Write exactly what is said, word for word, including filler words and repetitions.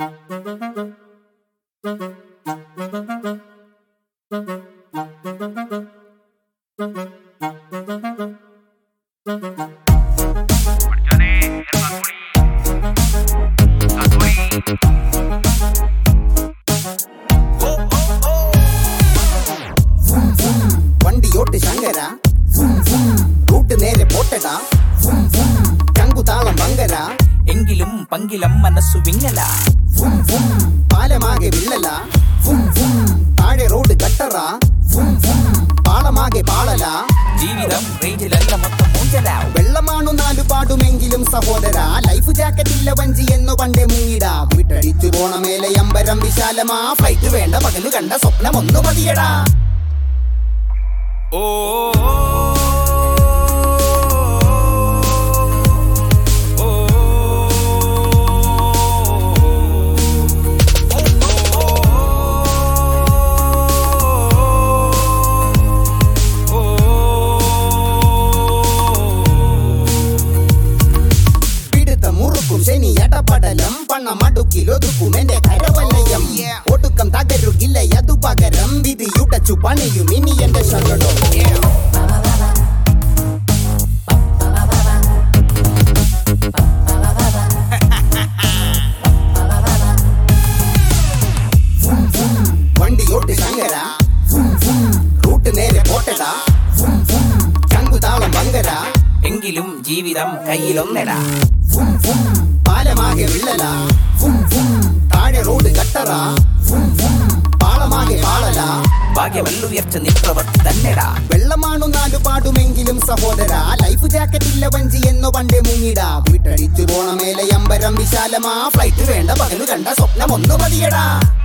വണ്ടിയോട്ട് Shankara root നേരെ പോട്ടടാ ചങ്കുതാളം മങ്കര എങ്കിലും പങ്കിലം മനസ്സു വിങ്ങല പാലമാകെ വിള്ളല താഴെ റോഡ് കട്ടറ പാളമാകെ പാളല ജീവിതം റേഞ്ചിലല്ല മൊത്തം മൂഞ്ചല വെള്ളമാണു നാലു പാടുമെങ്കിലും സഹോദര ലൈഫ് ജാക്കറ്റ് ഇല്ല വഞ്ചി എന്നു പണ്ടേ മുങ്ങിടാ വിട്ടടിച്ചു പോണ മേലെ അമ്പരം വിശാലമാ ഫ്ലൈറ്റ് വേണ്ട പകല് കണ്ട സ്വപ്നം ഒന്നു മതിയടാ ഓ ശനി എടപടലം പണമടുക്കിലൊതുക്കും എന്റെ കരവലയം ഒടുക്കം തകരുകില്ല അതു പകരം വിധിയുടച്ചു പണിയും ഇനി എന്റെ ശകടം വണ്ടിയോട്ട് ശങ്കര റൂട്ട് നേരെ പോട്ടടാ ചങ്കുതാളം മങ്കര എങ്കിലും ജീവിതം കയ്യിലൊന്നടാ പാലമാകെ വിള്ളല താഴെ റോഡ് കട്ടറ പാളമാകെ പാളല ഭാഗ്യമല്ലുയർച്ച നിൽപ്പവർ തന്നെടാ വെള്ളമാണു നാലു പാടുമെങ്കിലും സഹോദര ലൈഫ് ജാക്കറ്റ് ഇല്ല വഞ്ചി എന്നു പണ്ടേ മുങ്ങിടാ വിട്ടടിച്ചു പോണ മേലെ അമ്പരം വിശാലമാ ഫ്ലൈറ്റ് വേണ്ട പകല് കണ്ട സ്വപ്നം ഒന്നു മതിയടാ.